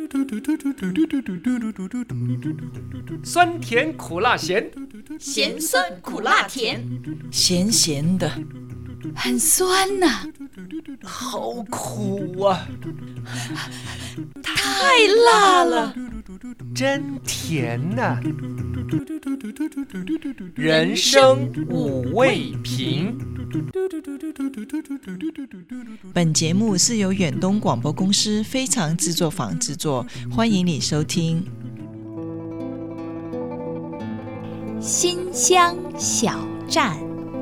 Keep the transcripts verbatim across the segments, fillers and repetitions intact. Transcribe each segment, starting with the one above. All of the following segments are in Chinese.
酸甜苦辣咸， 咸酸苦辣甜， 咸咸的，很酸呐、啊， 好苦啊， 太辣了， 真甜呐、啊。人生五味瓶。 本节目是由远东广播公司非常制作坊制作，欢迎你收听。 新乡小站，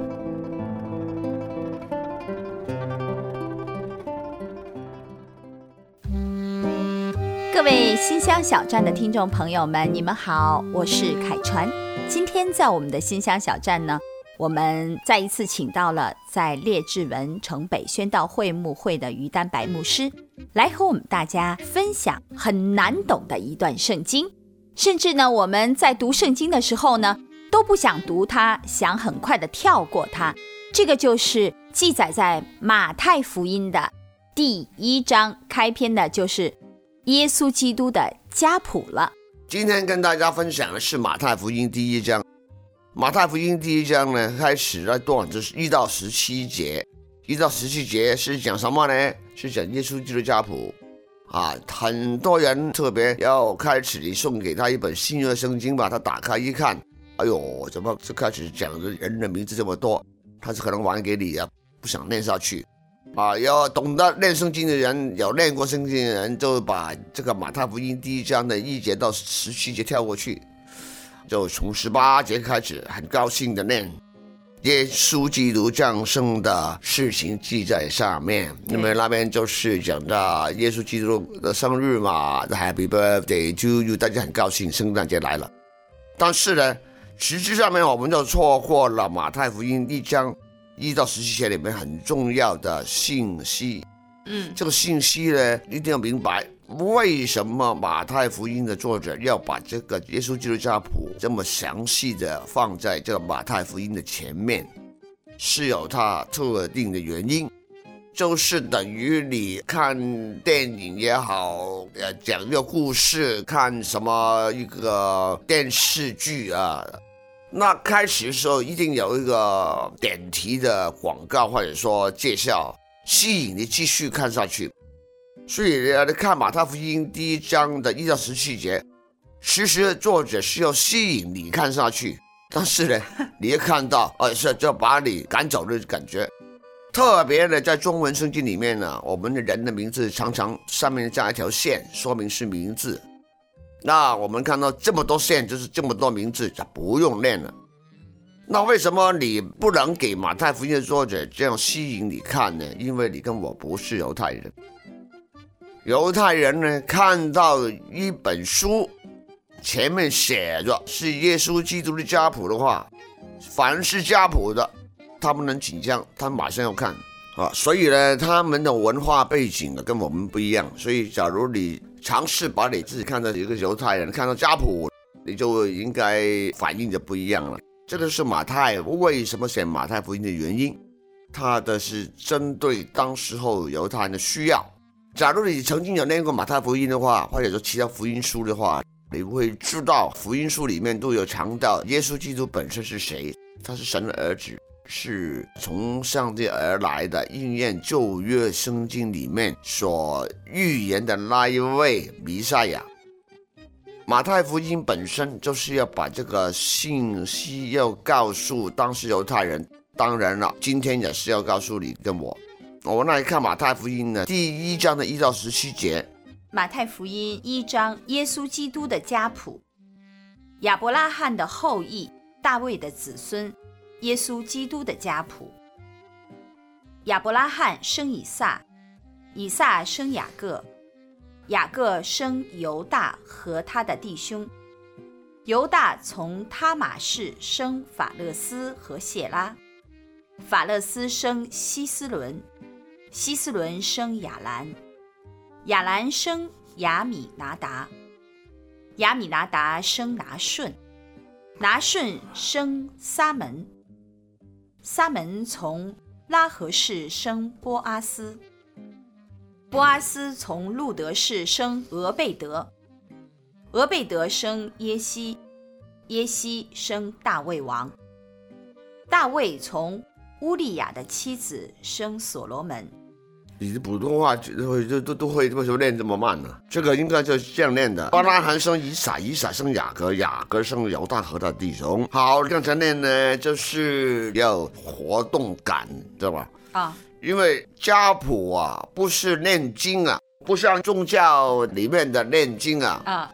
各位新乡小站的听众朋友们，你们好，我是凯传。今天在我们的新乡小站呢，我们再一次请到了在列治文城北宣道会牧会的于丹白牧师，来和我们大家分享很难懂的一段圣经。甚至呢，我们在读圣经的时候呢，都不想读它，想很快的跳过它。这个就是记载在马太福音的第一章，开篇的就是耶稣基督的家谱了。 今天跟大家分享的是马太福音第一章。马太福音第一章呢，开始的段就是一到十七节，一到十七节是讲什么呢？是讲耶稣基督家谱啊。很多人特别要开始你送给他一本新约圣经吧，他打开一看，哎呦，怎么就开始讲的人的名字这么多？他是可能还给你啊，不想念下去啊。要懂得念圣经的人，有念过圣经的人，就把这个马太福音第一章的一节到十七节跳过去。就从十八节开始，很高兴的念耶稣基督降生的事情记在上面，因为那边就是讲到耶稣基督的生日嘛 ，Happy Birthday to you， 大家很高兴，圣诞节来了。但是呢，实质上面我们就错过了马太福音一章一到十七节里面很重要的信息。嗯，这个信息呢，一定要明白。为什么马太福音的作者要把这个耶稣基督家谱这么详细的放在这个马太福音的前面，是有它特定的原因，就是等于你看电影也好，呃，讲一个故事，看什么一个电视剧啊，那开始的时候一定有一个点题的广告或者说介绍，吸引你继续看下去。所以你看马太福音第一章的一到十七节，其实作者是要吸引你看下去，但是呢，你一看到，呃，是就把你赶走的感觉。特别的，在中文圣经里面呢，我们的人的名字常常上面加一条线，说明是名字。那我们看到这么多线，就是这么多名字，就不用念了。那为什么你不能给马太福音的作者这样吸引你看呢？因为你跟我不是犹太人。犹太人呢，看到一本书前面写着是耶稣基督的家谱的话，凡是家谱的，他们能紧张，他们马上要看啊。所以呢，他们的文化背景跟我们不一样。所以，假如你尝试把你自己看到一个犹太人看到家谱，你就应该反应就不一样了。这个是马太为什么写马太福音的原因，他的是针对当时候犹太人的需要。假如你曾经有念过马太福音的话，或者说其他福音书的话，你会知道福音书里面都有强调耶稣基督本身是谁，他是神的儿子，是从上帝而来的，应验旧约圣经里面所预言的那一位弥赛亚。马太福音本身就是要把这个信息要告诉当时犹太人，当然了，今天也是要告诉你跟我。我们来看马太福音呢第一章的一到十七节。 马太福音一章，耶稣基督的家谱，亚伯拉罕的后裔，大卫的子孙，耶稣基督的家谱。亚伯拉罕生以撒，以撒生雅各，雅各生犹大和他的弟兄，犹大从他玛氏生法勒斯和谢拉，法勒斯生希斯伦，希斯伦生亚兰，亚兰生亚米拿达，亚米拿达生拿顺，拿顺生撒门，撒门从拉合氏生波阿斯， 波阿斯从路德氏生俄贝德，俄贝德生耶西，耶西生大卫王。大卫从乌利亚的妻子生所罗门。 你的普通话都会都都会为什么念这么慢呢？这个应该就是这样念的：巴拉罕生以撒，以撒生雅各，雅各生犹大和他弟兄。好，刚才念呢就是要活动感，知道吧？ 啊， 因为家谱啊不是念经啊，不像宗教里面的念经啊， 啊，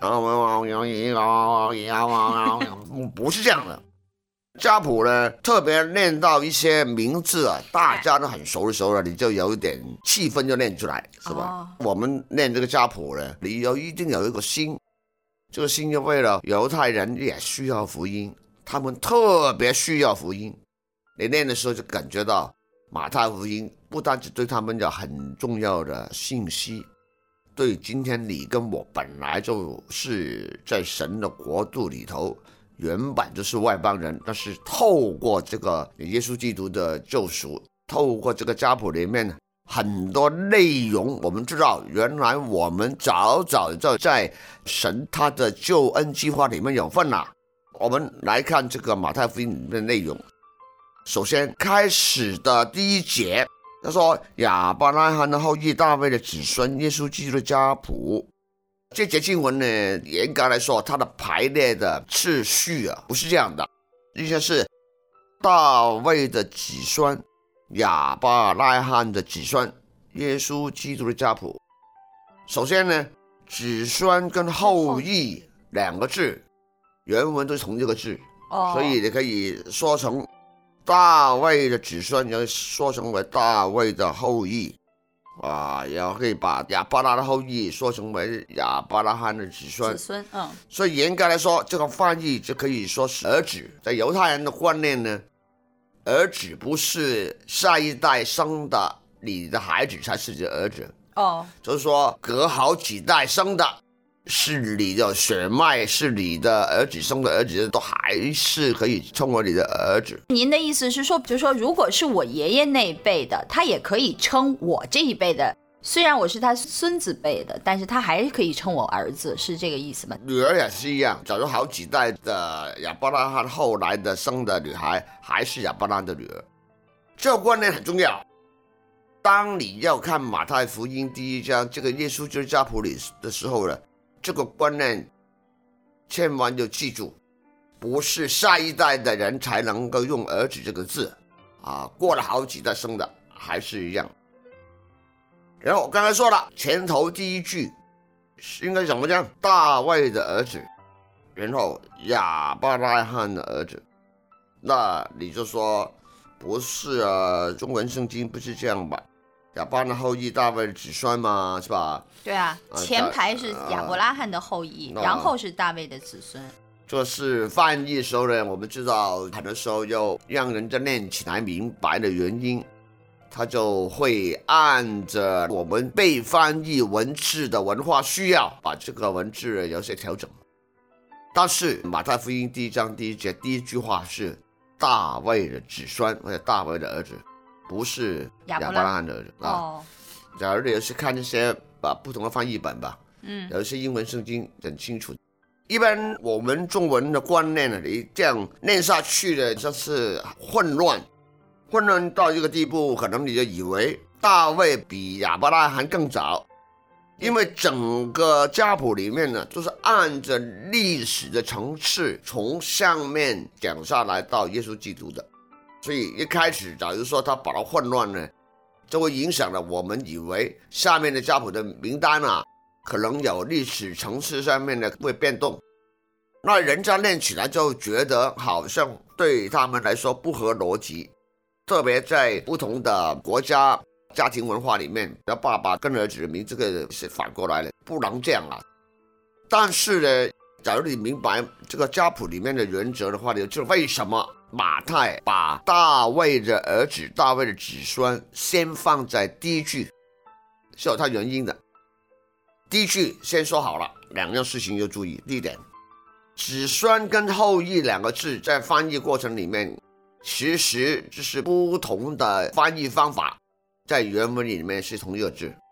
不是这样的。家谱呢，特别念到一些名字啊，大家都很熟的时候呢，你就有一点气氛就念出来，是吧？哦、我们念这个家谱呢，你有一定有一个心，这个心就为了犹太人也需要福音，他们特别需要福音。你念的时候就感觉到马太福音不单只对他们有很重要的信息，对今天你跟我本来就是在神的国度里头。原本就是外邦人，但是透过这个耶稣基督的救赎，透过这个家谱里面很多内容，我们知道原来我们早早就在神他的救恩计划里面有份了。我们来看这个马太福音里面的内容。首先开始的第一节，他说亚伯拉罕的后裔，大卫的子孙，耶稣基督的家谱。这节经文呢，严格来说它的排列的次序啊不是这样的，应该是大卫的子孙，亚伯拉罕的子孙，耶稣基督的家谱。首先呢，子孙跟后裔两个字原文都是同一个字、哦、所以你可以说成大卫的子孙，也说成为大卫的后裔啊，也可以把亚伯拉的后裔说成为亚伯拉罕的子孙。 子孙，嗯， 所以严格来说，这个翻译就可以说是儿子。在犹太人的观念呢，儿子不是下一代生的，你的孩子才是你的儿子。 哦， 就是说隔好几代生的，是你的血脉，是你的儿子生的儿子，都还是可以称为你的儿子。 您的意思是说，比如说如果是我爷爷那一辈的，他也可以称我这一辈的，虽然我是他孙子辈的，但是他还是可以称我儿子，是这个意思吗？ 女儿也是一样，假如好几代的亚伯拉罕后来的生的女孩还是亚伯拉罕的女儿，这个观念很重要。当你要看马太福音第一章这个耶稣基督家谱里的时候呢，这个观念千万要记住，不是下一代的人才能够用儿子这个字啊，过了好几代生的还是一样。然后我刚才说了，前头第一句应该怎么讲？大卫的儿子，然后亚伯拉罕的儿子，那你就说不是啊？中文圣经不是这样吧？亚伯拉罕的后裔，大卫的子孙嘛，是吧？ 对啊，前排是亚伯拉罕的后裔、啊、然后是大卫的子孙。 这是翻译的时候呢，我们知道很多时候要让人家念起来明白的原因，他就会按着我们被翻译文字的文化需要，把这个文字有些调整。但是马太福音第一章第一节第一句话是大卫的子孙或者大卫的儿子，不是亚伯拉罕的儿子啊。 哦， 假如你有时看一些把不同的翻译本吧， 嗯， 有一些英文圣经很清楚。一般我们中文的观念呢，你这样念下去的就是混乱，混乱到一个地步，可能你就以为大卫比亚伯拉罕更早，因为整个家谱里面呢，都是按着历史的层次从上面讲下来到耶稣基督的，所以一开始假如说他把它混乱呢，就会影响了我们以为下面的家谱的名单啊，可能有历史层次上面的会变动，那人家念起来就觉得好像对他们来说不合逻辑，特别在不同的国家家庭文化里面，爸爸跟儿子的名这个是反过来的，不能这样啊。但是呢，假如你明白这个家谱里面的原则的话，你就知道为什么马太把大卫的儿子、大卫的子孙先放在第一句，是有它原因的。第一句先说好了，两样事情要注意。第一点，子孙跟后裔两个字在翻译过程里面，其实就是不同的翻译方法，在原文里面是同一个字。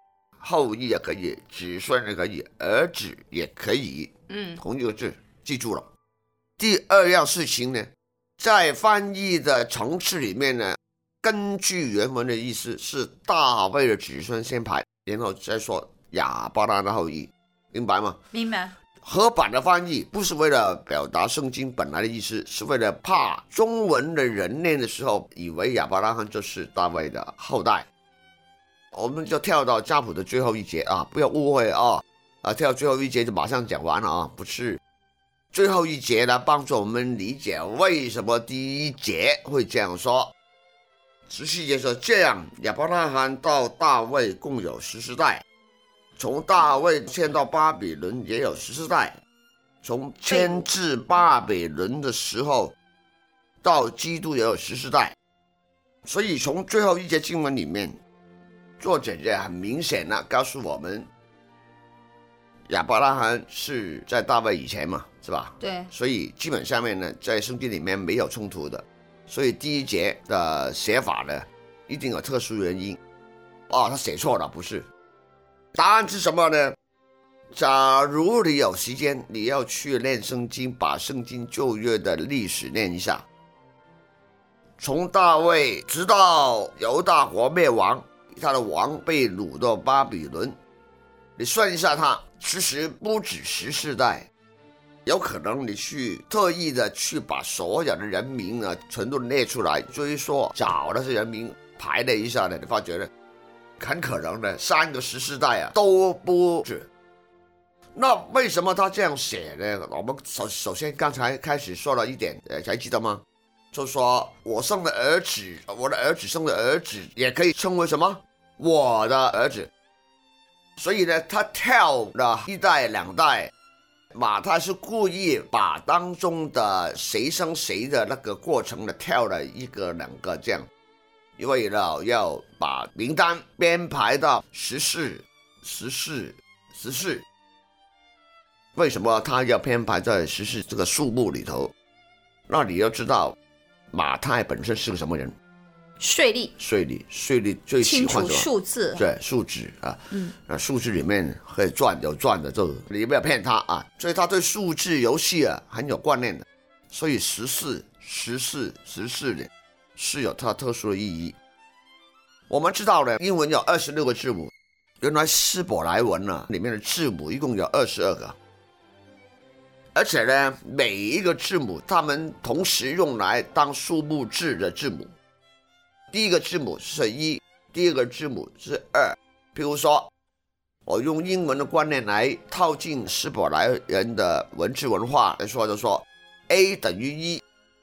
后裔也可以，子孙也可以，儿子也可以， 嗯， 同一个字，记住了。第二样事情呢，在翻译的层次里面呢，根据原文的意思是大卫的子孙先排，然后再说亚伯拉罕的后裔，明白吗？ 明白。 合版的翻译不是为了表达圣经本来的意思，是为了怕中文的人念的时候以为亚伯拉罕就是大卫的后代。我们就跳到家谱的最后一节啊，不要误会啊！啊，跳到最后一节就马上讲完了啊，不是。最后一节呢，帮助我们理解为什么第一节会这样说。十七节说，这样亚伯拉罕到大卫共有十四代，从大卫迁到巴比伦也有十四代，从迁至巴比伦的时候到基督也有十四代。所以从最后一节经文里面，作者也很明显的告诉我们，亚伯拉罕是在大卫以前嘛，是吧？ 对。 所以基本上面呢，在圣经里面没有冲突的。所以第一节的写法呢，一定有特殊原因。哦，他写错了，不是。答案是什么呢？假如你有时间，你要去念圣经，把圣经旧约的历史念一下，从大卫直到犹大国灭亡，他的王被掳到巴比伦，你算一下他，其实不止十四代。有可能你去特意的去把所有的人名呢全都列出来，追溯找那些人名排了一下呢，你发觉呢，很可能呢三个十四代啊都不止。那为什么他这样写呢？我们首首先刚才开始说了一点，呃，还记得吗？就说我生的儿子，我的儿子生的儿子也可以称为什么？我的儿子。所以呢，他跳了一代两代。马太是故意把当中的谁生谁的那个过程呢跳了一个两个这样，为了要把名单编排到十四、十四、十四。为什么他要编排在十四这个数目里头？那你要知道，马太本身是个什么人？ 税吏， 税吏，税吏最喜欢什么？ 数字， 对，数字啊， 嗯， 啊，数字里面可以赚，有赚的就你不要骗他啊，所以他对数字游戏啊很有观念的，所以十四、十四、十四的是有它特殊的意义。我们知道呢，英文有二十六个字母，原来希伯来文呢、啊、里面的字母一共有二十二个，而且呢，每一个字母它们同时用来当数目字的字母。第一个字母是一，第二个字母是二。譬如说，我用英文的观念来套进希伯来人的文字文化来说，就说 A 等于一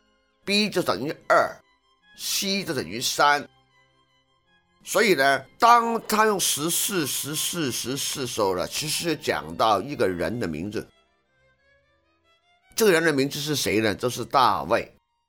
，B 就等于二 ，C 就等于三。所以呢，当他用十四、十四、十四时候呢，其实讲到一个人的名字。这个人的名字是谁呢？就是大卫。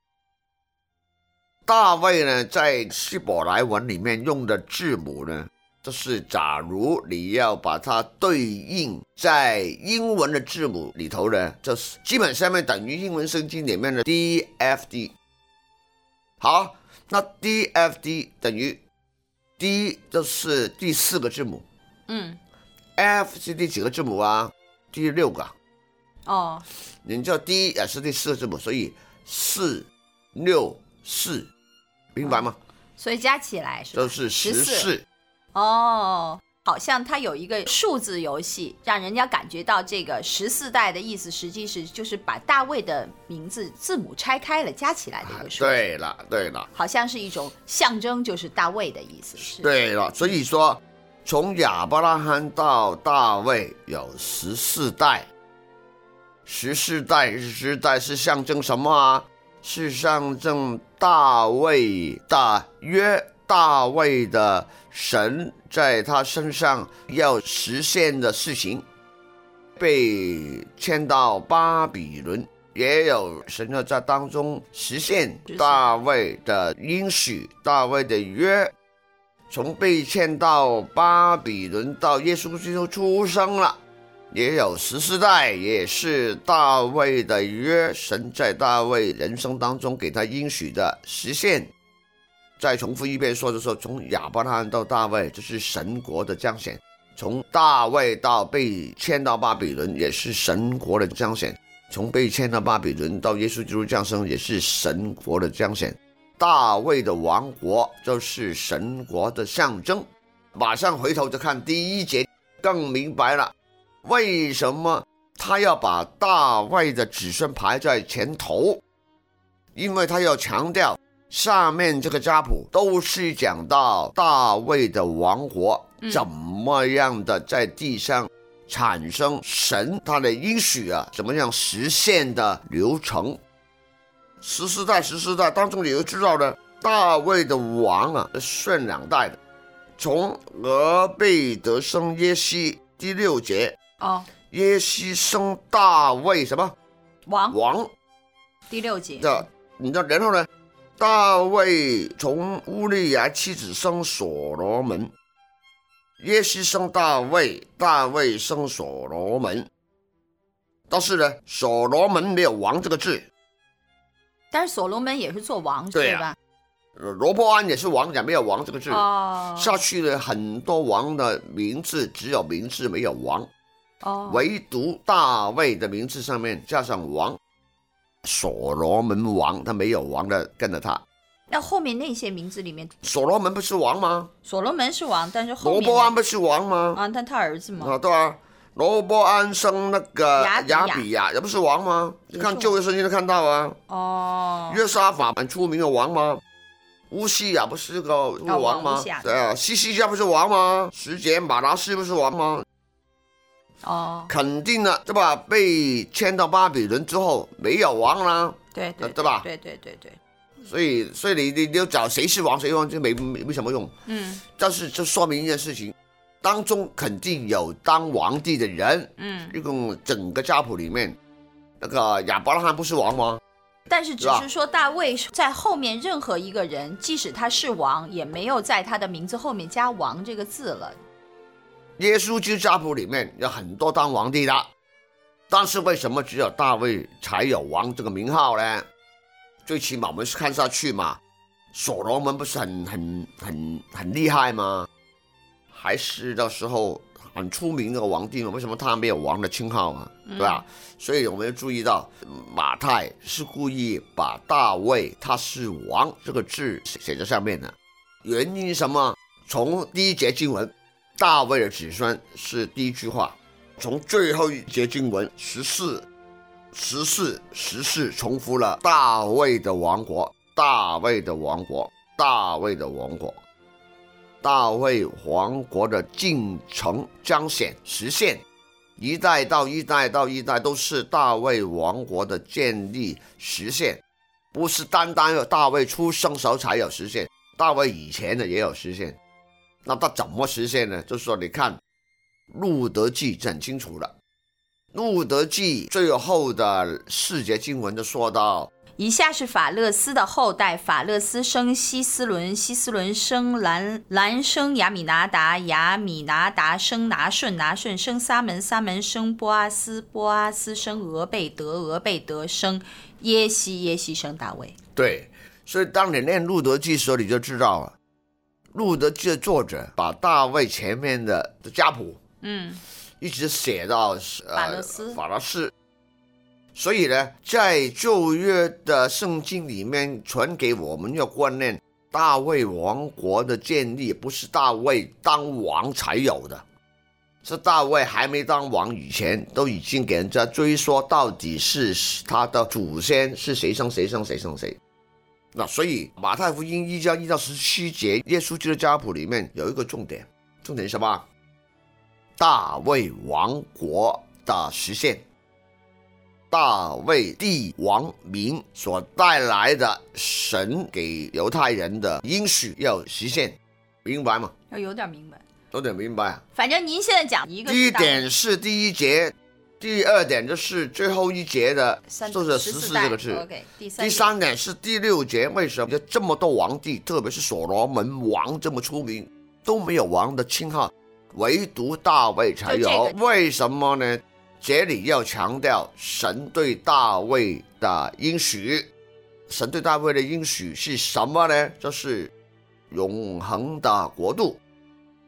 大卫呢，在希伯来文里面用的字母呢，就是假如你要把它对应在英文的字母里头呢，就是基本上面等于英文圣经里面的 D F D。好，那 D F D 等于 D 就是第四个字母， 嗯 ，F 是第几个字母啊？第六个。 哦， 你知道 D 也是第四个字母，所以四六四。明白吗？ 所以加起来是吧？ 就是十四。 哦，好像它有一个数字游戏，让人家感觉到这个十四代的意思，实际是就是把大卫的名字字母拆开了加起来的一个数字。 啊、对了，对了， 好像是一种象征，就是大卫的意思。是。 对了，所以说从亚伯拉罕到大卫有十四代，十四代，十四代是象征什么啊？是象征大卫的约，大卫的神在他身上要实现的事情。被迁到巴比伦，也有神要在当中实现大卫的应许，大卫的约。从被迁到巴比伦到耶稣基督出生了，也有十四代，也是大卫的约，神在大卫人生当中给他应许的实现。再重复一遍说的时候，从亚伯拉罕到大卫，这是神国的彰显。 从大卫到被迁到巴比伦也是神国的彰显，从被迁到巴比伦到耶稣基督降生也是神国的彰显。大卫的王国就是神国的象征。马上回头就看第一节，更明白了为什么他要把大卫的子孙排在前头，因为他要强调下面这个家谱都是讲到大卫的王国怎么样的在地上产生神他的应许啊，怎么样实现的流程。十四代十四代当中，你就知道了大卫的王啊，顺两代的，从俄贝德生耶西，第六节哦， 耶西生大卫什么王王， 第六节的，你知道，然后呢，大卫从乌利亚妻子生所罗门，耶西生大卫，大卫生所罗门。但是呢，所罗门没有王这个字， 但是所罗门也是做王， 对啊， 是吧？ 罗波安也是王，讲没有王这个字。 哦， 下去了很多王的名字只有名字没有王， 哦， 唯独大卫的名字上面加上王，所罗门王他没有王的跟着他。 那后面那些名字里面， 所罗门不是王吗？ 所罗门是王，但是后面罗波安不是王吗？ 啊，但他儿子嘛， 啊，对啊，罗波安生那个亚比亚比亚，也不是王吗？你看旧约圣经都看到啊。 哦， 约沙法很出名的王吗？乌西亚不是个王吗？ 哦、 对啊，西西家不是王吗？十节马拉斯不是王吗？ 哦， 肯定的，对吧？被迁到巴比伦之后没有王啦， 对对对吧？ 对对对对。 所以，所以你你你要找谁是王谁是王就没没什么用。 嗯， 但是这说明一件事情，当中肯定有当皇帝的人。 嗯， 一共整个家谱里面，那个亚伯拉罕不是王吗？ 但是只是说大卫在后面任何一个人，即使他是王，也没有在他的名字后面加王这个字了。 耶稣基督家谱里面有很多当皇帝的，但是为什么只有大卫才有王这个名号呢？最起码我们是看下去嘛，所罗门不是很很很很厉害吗？还是到时候很出名的皇帝嘛？为什么他没有王的称号啊？对吧？嗯，所以我们要注意到，马太是故意把大卫他是王这个字写在上面的。原因什么？从第一节经文，大卫的子孙是第一句话，从最后一节经文十四。十四十四重复了大卫的王国，大卫的王国，大卫的王国，大卫王国的进程彰显实现，一代到一代到一代都是大卫王国的建立实现，不是单单有大卫出生时候才有实现，大卫以前的也有实现。那他怎么实现呢？就是说你看路德记很清楚了，路德记最后的四节经文就说到， 以下是法勒斯的后代，法勒斯生希斯伦，希斯伦生兰，兰生亚米拿达，亚米拿达生拿顺，拿顺生撒门，撒门生波阿斯，波阿斯生俄贝德，俄贝德生耶西，耶西生大卫。 对，所以当你念路德记的时候，你就知道了，路德记的作者把大卫前面的家谱，嗯，一直写到、呃、 法勒斯， 法勒斯。所以呢，在旧约的圣经里面传给我们要观念，大卫王国的建立不是大卫当王才有的，是大卫还没当王以前都已经给人家追说到底是他的祖先是谁生谁生谁生谁。那所以马太福音一章一到十七节，耶稣基督的家谱里面有一个重点，重点是什么？大卫王国的实现，大卫帝王名所带来的神给犹太人的应许要实现，明白吗？ 要有点明白， 有点明白啊。 反正您现在讲一个， 第一点是第一节，第二点就是最后一节的，就是十四这个字。 Okay, 第, 三第三点是第六节，为什么这么多皇帝，特别是所罗门王这么出名，都没有王的称号，唯独大卫才有、这个、为什么呢？这里要强调神对大卫的应许，神对大卫的应许是什么呢？就是永恒的国度，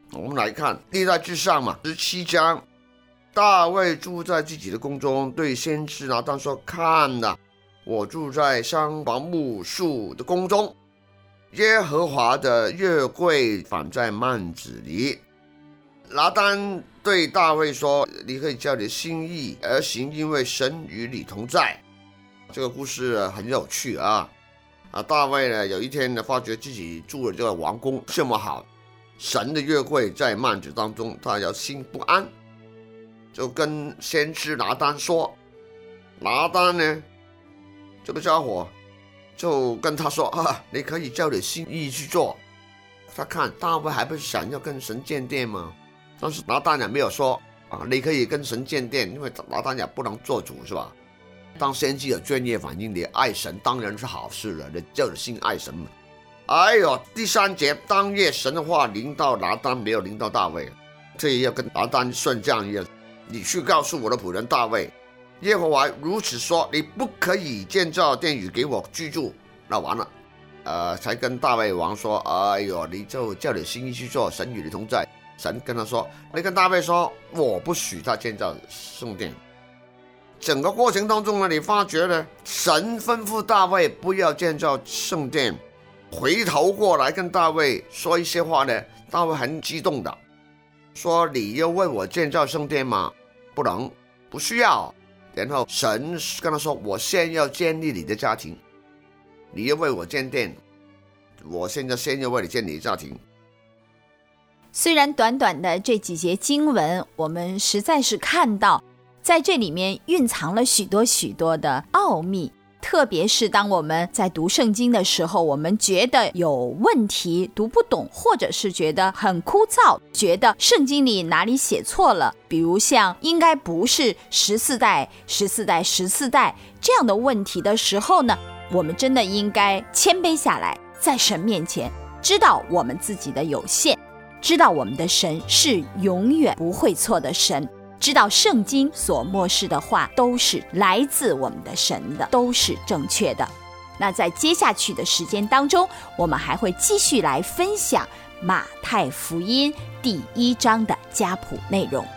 我们来看历代志上嘛，十七章，大卫住在自己的宫中，对先知拿单说：看哪，我住在香柏木树的宫中，耶和华的约柜放在幔子里。拿单对大卫说：你可以叫你的心意而行，因为神与你同在。这个故事很有趣啊！啊，大卫呢，有一天呢，发觉自己住的这个王宫这么好，神的约柜在幔子当中，他要心不安，就跟先知拿单说。拿单呢，这个家伙就跟他说：啊，你可以照你心意去做。他看大卫还不是想要跟神建殿吗？但是拿单也没有说啊，你可以跟神建殿，因为拿单也不能做主，是吧？当先知有专业反应，你爱神当然是好事了，你照着心爱神嘛。哎呦，第三节，当夜神的话临到拿单，没有临到大卫，这也要跟拿单算账一样。你去告诉我的仆人大卫，耶和华如此说，你不可以建造殿宇给我居住。那完了，呃，才跟大卫王说：哎呦，你就叫你心意去做，神与你同在。神跟他说：你跟大卫说，我不许他建造圣殿。整个过程当中呢，你发觉呢，神吩咐大卫不要建造圣殿，回头过来跟大卫说一些话呢，大卫很激动的说：你要为我建造圣殿吗？不能，不需要。然后神跟他说：我先要建立你的家庭，你要为我建殿，我现在先要为你建立家庭。 虽然短短的这几节经文，我们实在是看到在这里面蕴藏了许多许多的奥秘，特别是当我们在读圣经的时候，我们觉得有问题，读不懂，或者是觉得很枯燥，觉得圣经里哪里写错了，比如像应该不是十四代十四代十四代这样的问题的时候呢，我们真的应该谦卑下来，在神面前知道我们自己的有限，知道我们的神是永远不会错的神，知道圣经所默示的话都是来自我们的神的，都是正确的。那在接下去的时间当中，我们还会继续来分享马太福音第一章的家谱内容。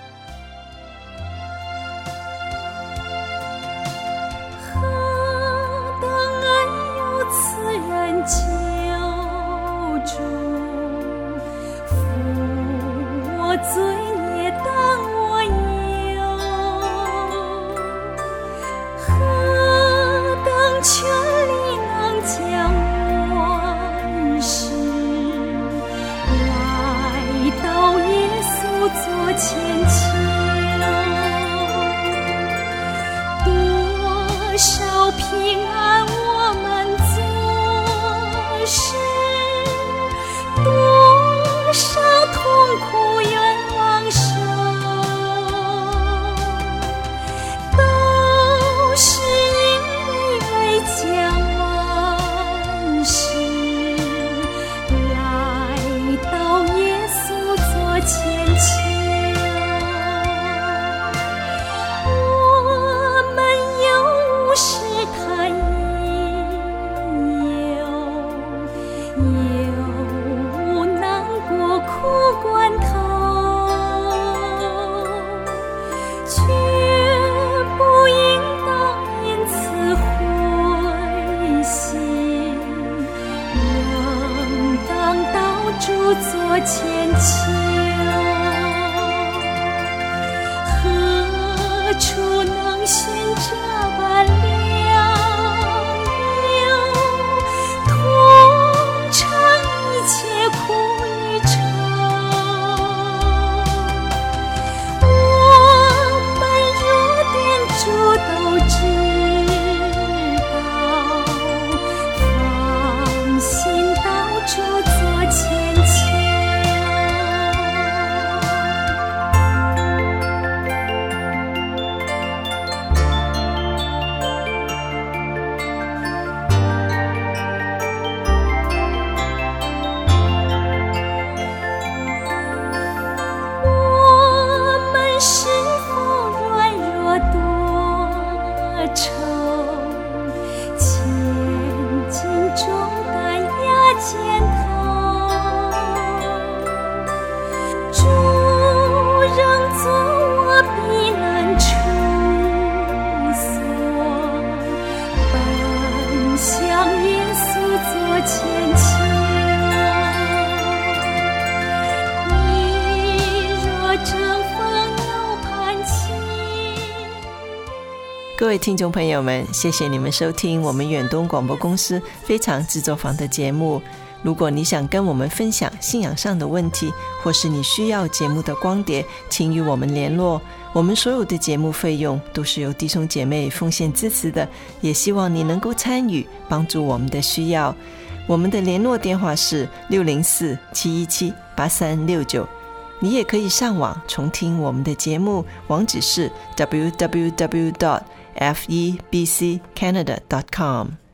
何等爱有此人救主，负我罪孽当我有，何等权力能将万事来到耶稣座前求，多少平安我们做事，多少痛苦愿往受，都是因为将万事来到耶稣座前求。我们有试探，有有难过苦关头，却不应当因此灰心，仍当到主座前求。何处能寻这般良友，同尝一切苦与愁？我们若连主都知道，放心到主座前求。 各位听众朋友们，谢谢你们收听我们远东广播公司非常制作坊的节目。如果你想跟我们分享信仰上的问题，或是你需要节目的光碟，请与我们联络。我们所有的节目费用都是由弟兄姐妹奉献支持的，也希望你能够参与，帮助我们的需要。我们的联络电话是六零四七一七八三六九，你也可以上网重听我们的节目，网址是 double-u double-u double-u dot f e b c canada dot com。